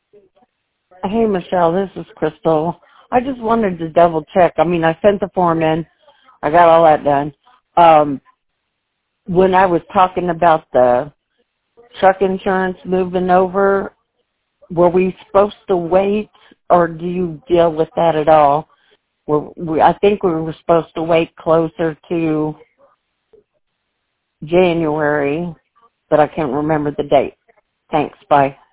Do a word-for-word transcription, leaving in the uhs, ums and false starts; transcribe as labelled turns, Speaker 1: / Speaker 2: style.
Speaker 1: Hey, Michelle, this is Crystal. I just wanted to double check. I mean, I sent the form in. I got all that done. Um, when I was talking about the truck insurance moving over, were we supposed to wait, or do you deal with that at all? Were we, I think we were supposed to wait closer to January, but I can't remember the date. Thanks. Bye.